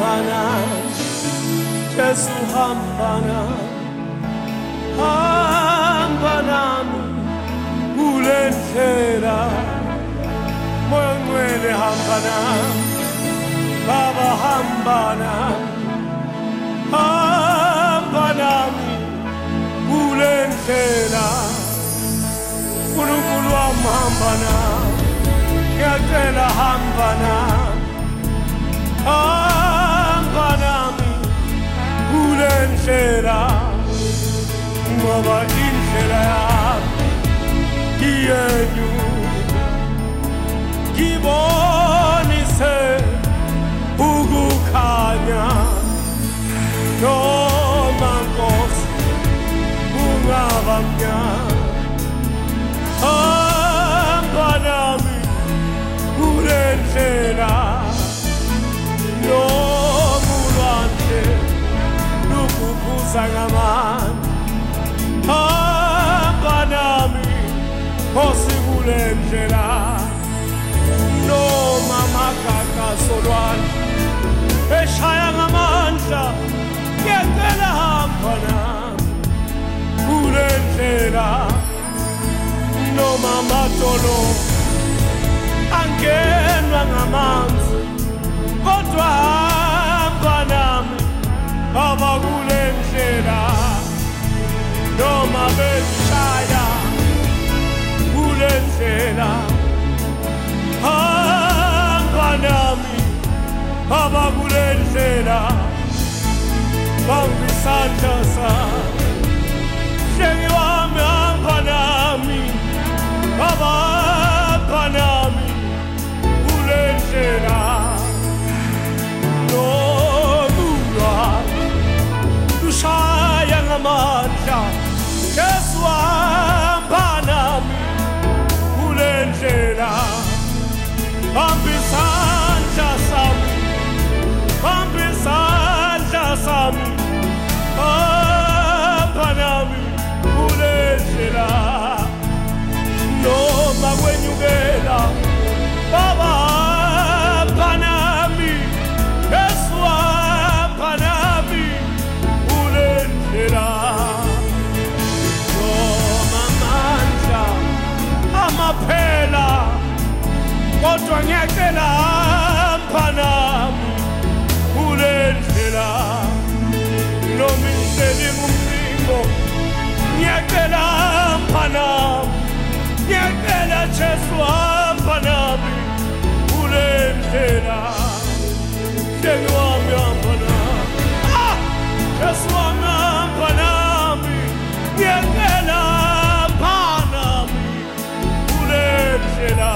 hambana, Jesu hambana, hambana kule ndlela, moyo ngcwele hambana, Baba hambana, hambana kule ndlela, uNkulunkulu wami hambana, ngiyacela hambana, hambana kule ndlela, ngoba indlela yami iyenyuka, ngibonise ukukhanya, noma Nkosi kungaba mnyama, hambana kule ndlela, nomulwandle lukhuphuza ngamandla, hambana Nkosi kule ndlela, noma amagagasi olwandle eshaya ngamandla, ngiyacela hambana kule ndlela, noma amadolo angenwa ngamanzi, kodwa hamba nami Baba kule ndlela, noma beshaya kule ndlela, hamba nami Baba kule ndlela, bamba isandla sami, Mhlengi wami hamba nami Baba, hamba nami kule ndlela, nomulwandle lushaya ngamandla, Jesu hamba nami kule ndlela, bamba isandla sami, bamba isandla sami, hamba nami kule ndlela, noma kwenyukela Baba hamba nami, Yesu hamba nami kule ndlela, noma amandla amaphela, kodwa ngiyacela hamba nami kule ndlela, noma indlela ingumlingo, ngiyacela hamba nami, ngiyacela Jesu hamba nami kule ndlela, Mhlengi wami hamba nami, Jesu wami hamba nami, ngiyacela hamba nami kule ndlela,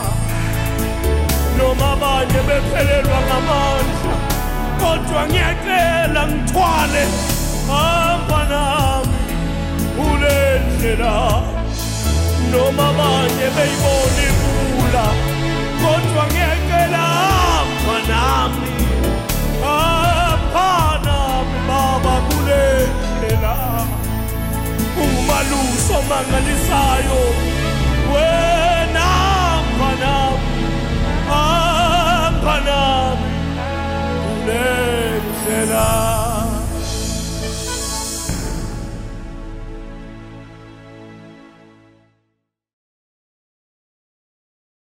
noma abanye bephelelwa ngamandla, kodwa ngiyacela ngithwale, hamba nami kule ndlela, noma abanye beyibona ibula, kodwa ngiyacela hamba nami, hamba nami Baba kule ndlela, ungumalusi omangalisayo